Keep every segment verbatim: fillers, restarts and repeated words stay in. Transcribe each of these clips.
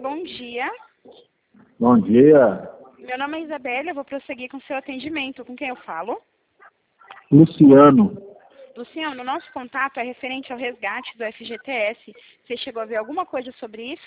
bom dia. Bom dia. Meu nome é Isabela, eu vou prosseguir com o seu atendimento. Com quem eu falo? Luciano. Luciano, o nosso contato é referente ao resgate do F G T S. Você chegou a ver alguma coisa sobre isso?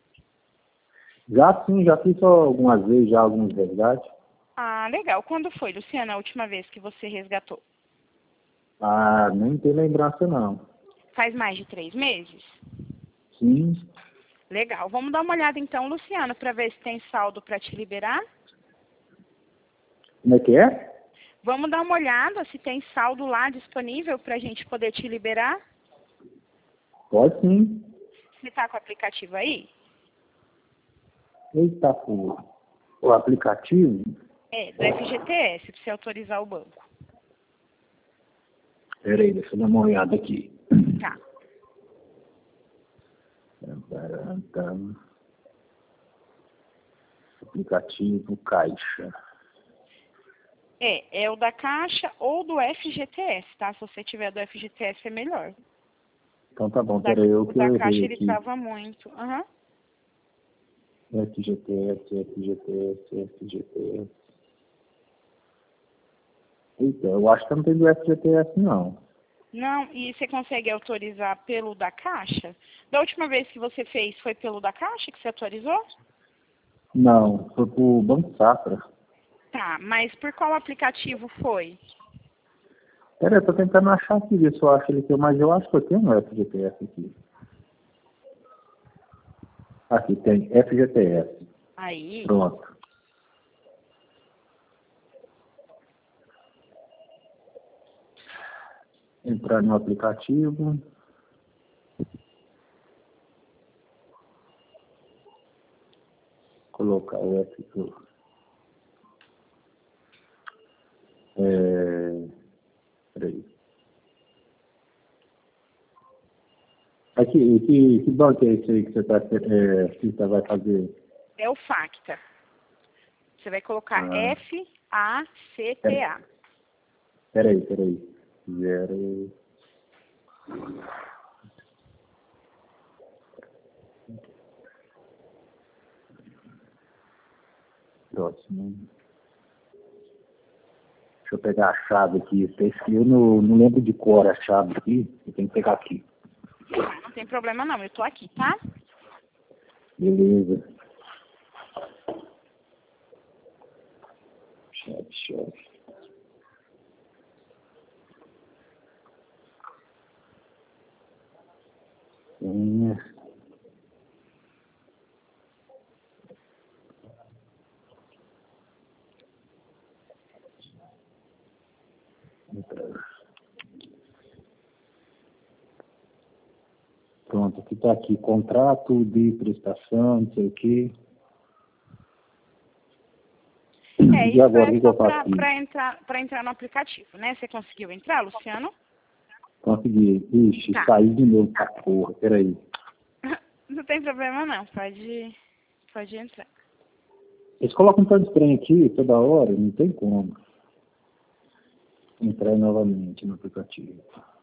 Já sim, já fiz algumas vezes, já alguns resgates. Ah, legal. Quando foi, Luciano, a última vez que você resgatou? Ah, nem tem lembrança não. Faz mais de três meses? Sim. Legal. Vamos dar uma olhada então, Luciano, para ver se tem saldo para te liberar? Como é que é? Vamos dar uma olhada se tem saldo lá disponível para a gente poder te liberar? Pode sim. Você está com o aplicativo aí? Eita, pô. O aplicativo? É, do F G T S, para você autorizar o banco. Peraí, deixa eu dar uma olhada aqui. Tá. Aplicativo Caixa. É, é o da Caixa ou do F G T S, tá? Se você tiver do F G T S é melhor. Então tá bom, O da, peraí, eu o que da eu Caixa errei ele aqui. trava muito. Aham. F G T S, F G T S, F G T S. Eita, eu acho que não tem do F G T S não. Não, e você consegue autorizar pelo da Caixa? Da última vez que você fez, foi pelo da Caixa que você autorizou? Não, foi pro Banco Safra. Tá, mas por qual aplicativo foi? Peraí, eu tô tentando achar aqui, ver se eu acho ele aqui, mas eu acho que eu tenho um F G T S aqui. Aqui tem F G T S. Aí. Pronto. Entrar no aplicativo. Colocar o F G T S. É... Peraí. Aqui, que, que banco é esse aí que você, tá, é, que você vai fazer? É o Facta. Você vai colocar Ah, F A C T A. Peraí, peraí. Zero... Próximo. Deixa eu pegar a chave aqui. Eu não, não lembro de cor a chave aqui. Eu tenho que pegar aqui. Não tem problema não, eu tô aqui, tá? Beleza. Chave, chave. Senha. Pronto, aqui está aqui, contrato de prestação, não sei o quê. É, E isso agora, o é que, que só eu faço aqui? para entrar, para entrar no aplicativo, né? Você conseguiu entrar, Luciano? Consegui. Ixi, Tá. saí de novo essa porra, peraí. Não tem problema não, pode, pode entrar. Eles colocam um tanto de trem aqui toda hora, não tem como. Entrar novamente no aplicativo.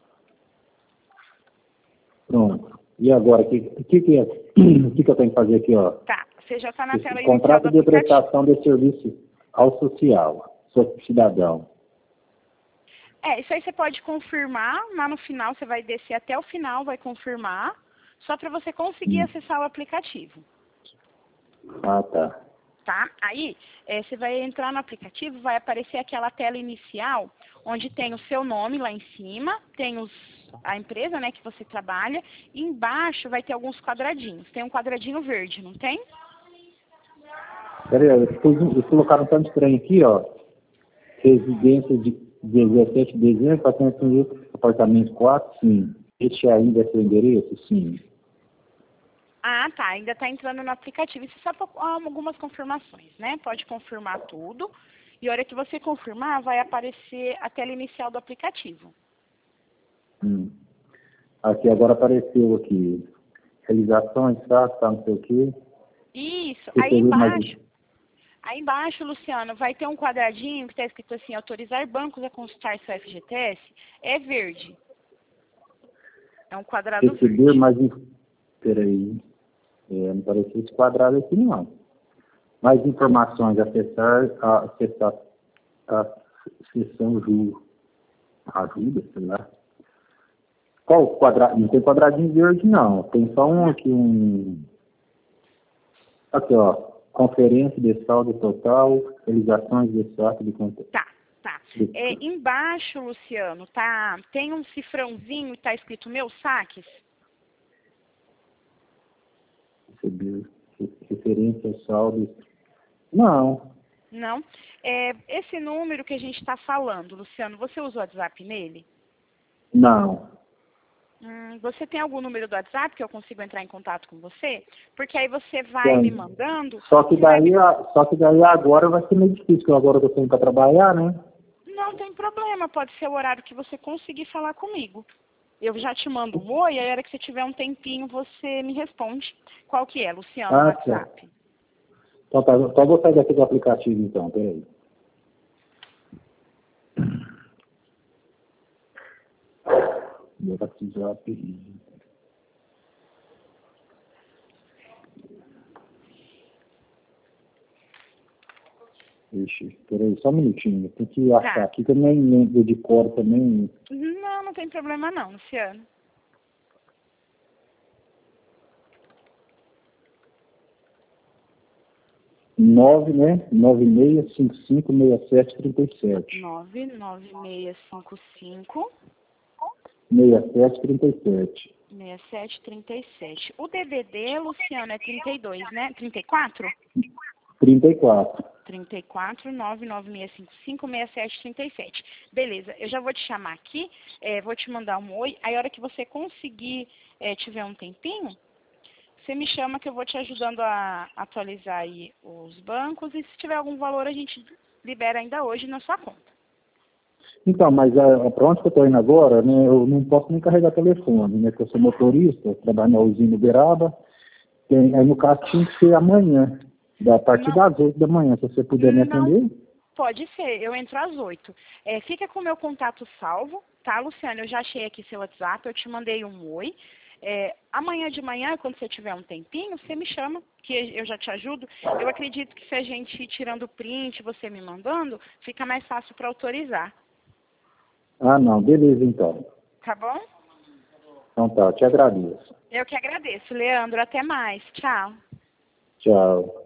Pronto. E agora, o que, que, que, é, o que, que eu tenho que fazer aqui, ó? Tá, você já está na Esse tela inicial contrato do de aplicativo. prestação de serviço ao social, sou cidadão. É, isso aí você pode confirmar, lá no final você vai descer até o final, vai confirmar, só para você conseguir Hum. acessar o aplicativo. Ah, tá. Tá? Aí, é, você vai entrar no aplicativo, vai aparecer aquela tela inicial, onde tem o seu nome lá em cima, tem os, a empresa, né, que você trabalha, e embaixo vai ter alguns quadradinhos. Tem um quadradinho verde, não tem? Peraí, eles, eles colocaram um tanto de trem aqui, ó. Residência de dezessete de dezembro, quatrocentos e cinco, apartamento quatro, sim. Este ainda é seu endereço? Sim. Ah, tá. Ainda está entrando no aplicativo. Isso é só algumas confirmações, né? Pode confirmar tudo. E a hora que você confirmar, vai aparecer a tela inicial do aplicativo. Hum. Aqui, agora apareceu aqui. Realizações, tá, tá, não sei o quê. Isso. Você Aí teve mais- embaixo, aí embaixo, Luciano, vai ter um quadradinho que está escrito assim, autorizar bancos a consultar seu F G T S. É verde. É um quadrado Receber verde. mais... inf- Peraí. É, não apareceu esse quadrado aqui, não. Mais informações, acessar a, acessar a seção Ju, ajuda, sei lá. Qual o quadrado? Não tem quadradinho verde, não. Tem só um aqui, um... Aqui, ó. Conferência de saldo total, realizações de saldo de conteúdo. Tá, tá. É, embaixo, Luciano, tá, tem um cifrãozinho e tá escrito meus saques? Receber referência ao saldo. Não. Não. É, esse número que a gente está falando, Luciano, você usa o WhatsApp nele? Não. Hum, você tem algum número do WhatsApp que eu consigo entrar em contato com você? Porque aí você vai Tem. me mandando... Só que daí, me... a- só que daí agora vai ser meio difícil, porque agora eu tô tendo para trabalhar, né? Não tem problema, pode ser o horário que você conseguir falar comigo. Eu já te mando um oi, aí a hora que você tiver um tempinho, você me responde. Qual que é, Luciano, o Ah, WhatsApp? tá. Então tá, então vou sair daqui do aplicativo então, peraí. Meu WhatsApp. Ixi, peraí, só um minutinho. Tem que achar Tá. aqui que eu nem lembro de cor também. Não, não tem problema não, Luciano. nove, né? nove seis cinco cinco seis sete três sete. nove nove seis cinco cinco seis sete três sete. seis sete três sete. O D V D, Luciano, é trinta e dois, né? trinta e quatro? trinta e quatro. trinta e quatro, nove nove seis cinco cinco, seis sete três sete. Beleza, eu já vou te chamar aqui, é, vou te mandar um oi. Aí a hora que você conseguir, é, tiver um tempinho, você me chama que eu vou te ajudando a atualizar aí os bancos. E se tiver algum valor, a gente libera ainda hoje na sua conta. Então, mas para onde que eu estou indo agora, né? Eu não posso nem carregar telefone, né? Porque eu sou motorista, eu trabalho na usina Uberaba. Tem, aí no caso tinha que ser amanhã, a partir Não. das oito da manhã, se você puder me Não, atender. pode ser, eu entro às oito. É, fica com o meu contato salvo, tá, Luciano? Eu já achei aqui seu WhatsApp, eu te mandei um oi. É, amanhã de manhã, quando você tiver um tempinho, você me chama, que eu já te ajudo. Eu acredito que se a gente ir tirando print, você me mandando, fica mais fácil para autorizar. Ah, não, beleza então. Tá bom? Então tá, eu te agradeço. Eu que agradeço, Leandro. Até mais. Tchau. Tchau.